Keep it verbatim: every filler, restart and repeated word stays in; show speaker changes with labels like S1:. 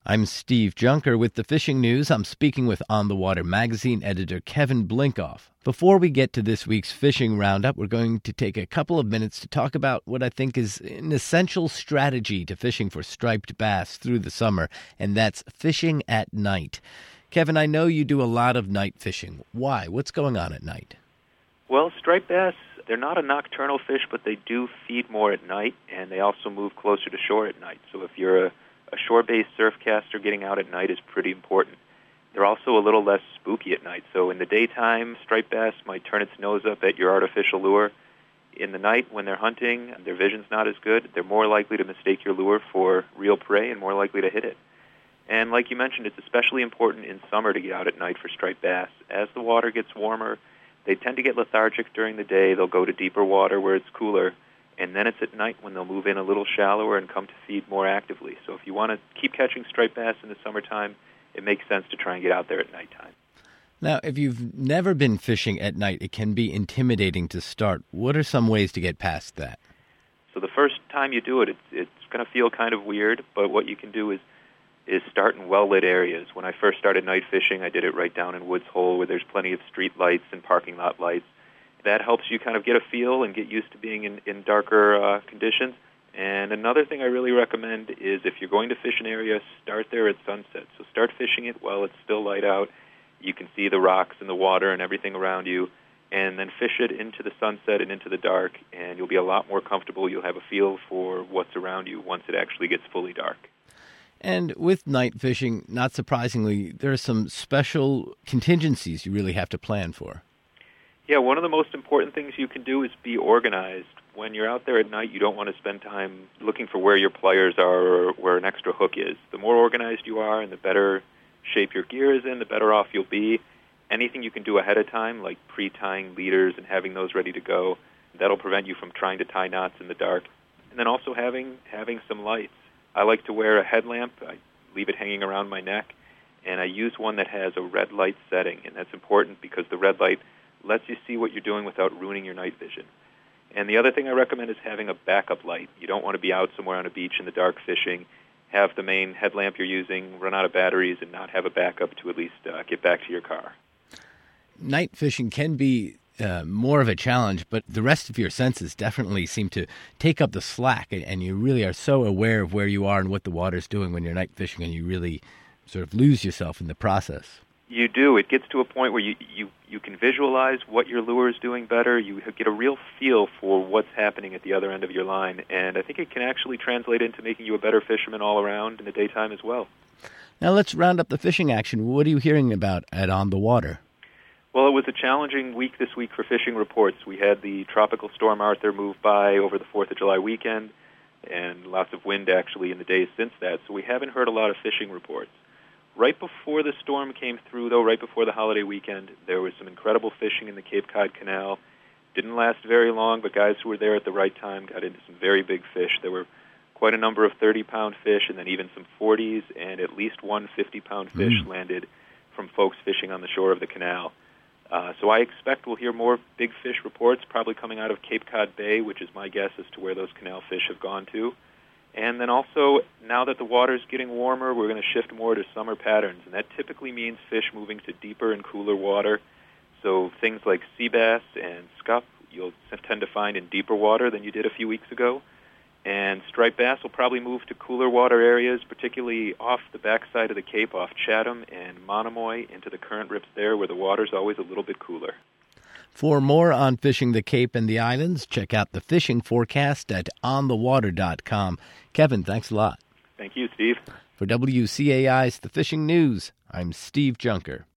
S1: I'm Steve Junker with the Fishing News. I'm speaking with On the Water magazine editor Kevin Blinkoff. Before we get to this week's fishing roundup, we're going to take a couple of minutes to talk about what I think is an essential strategy to fishing for striped bass through the summer, and that's fishing at night. Kevin, I know you do a lot of night fishing. Why? What's going on at night?
S2: Well, striped bass, they're not a nocturnal fish, but they do feed more at night, and they also move closer to shore at night. So if you're a, a shore-based surf caster, getting out at night is pretty important. They're also a little less spooky at night. So in the daytime, striped bass might turn its nose up at your artificial lure. In the night, when they're hunting, their vision's not as good. They're more likely to mistake your lure for real prey and more likely to hit it. And like you mentioned, it's especially important in summer to get out at night for striped bass. As the water gets warmer, they tend to get lethargic during the day. They'll go to deeper water where it's cooler, and then it's at night when they'll move in a little shallower and come to feed more actively. So if you want to keep catching striped bass in the summertime, it makes sense to try and get out there at nighttime.
S1: Now, if you've never been fishing at night, it can be intimidating to start. What are some ways to get past that?
S2: So the first time you do it, it's, it's going to feel kind of weird, but what you can do is is start in well-lit areas. When I first started night fishing, I did it right down in Woods Hole where there's plenty of street lights and parking lot lights. That helps you kind of get a feel and get used to being in, in darker uh, conditions. And another thing I really recommend is if you're going to fish an area, start there at sunset. So start fishing it while it's still light out. You can see the rocks and the water and everything around you, and then fish it into the sunset and into the dark, and you'll be a lot more comfortable. You'll have a feel for what's around you once it actually gets fully dark.
S1: And with night fishing, not surprisingly, there are some special contingencies you really have to plan for.
S2: Yeah, one of the most important things you can do is be organized. When you're out there at night, you don't want to spend time looking for where your pliers are or where an extra hook is. The more organized you are and the better shape your gear is in, the better off you'll be. Anything you can do ahead of time, like pre-tying leaders and having those ready to go, that'll prevent you from trying to tie knots in the dark. And then also having having some lights. I like to wear a headlamp. I leave it hanging around my neck, and I use one that has a red light setting, and that's important because the red light lets you see what you're doing without ruining your night vision. And the other thing I recommend is having a backup light. You don't want to be out somewhere on a beach in the dark fishing, have the main headlamp you're using run out of batteries, and not have a backup to at least uh, get back to your car.
S1: Night fishing can be Uh, more of a challenge, but the rest of your senses definitely seem to take up the slack, and, and you really are so aware of where you are and what the water's doing when you're night fishing, and you really sort of lose yourself in the process.
S2: You do. It gets to a point where you, you, you can visualize what your lure is doing better. You get a real feel for what's happening at the other end of your line, and I think it can actually translate into making you a better fisherman all around in the daytime as well.
S1: Now let's round up the fishing action. What are you hearing about at On the Water?
S2: Well, it was a challenging week this week for fishing reports. We had the tropical storm Arthur move by over the fourth of July weekend, and lots of wind actually in the days since that, so we haven't heard a lot of fishing reports. Right before the storm came through, though, right before the holiday weekend, there was some incredible fishing in the Cape Cod Canal. Didn't last very long, but guys who were there at the right time got into some very big fish. There were quite a number of thirty-pound fish, and then even some forties, and at least one fifty-pound fish mm. landed from folks fishing on the shore of the canal. Uh, so I expect we'll hear more big fish reports, probably coming out of Cape Cod Bay, which is my guess as to where those canal fish have gone to. And then also, now that the water's getting warmer, we're going to shift more to summer patterns, and that typically means fish moving to deeper and cooler water. So things like sea bass and scup you'll tend to find in deeper water than you did a few weeks ago. And striped bass will probably move to cooler water areas, particularly off the backside of the Cape, off Chatham and Monomoy, into the current rips there where the water's always a little bit cooler.
S1: For more on fishing the Cape and the islands, check out the fishing forecast at on the water dot com. Kevin, thanks a lot.
S2: Thank you, Steve.
S1: For W C A I's The Fishing News, I'm Steve Junker.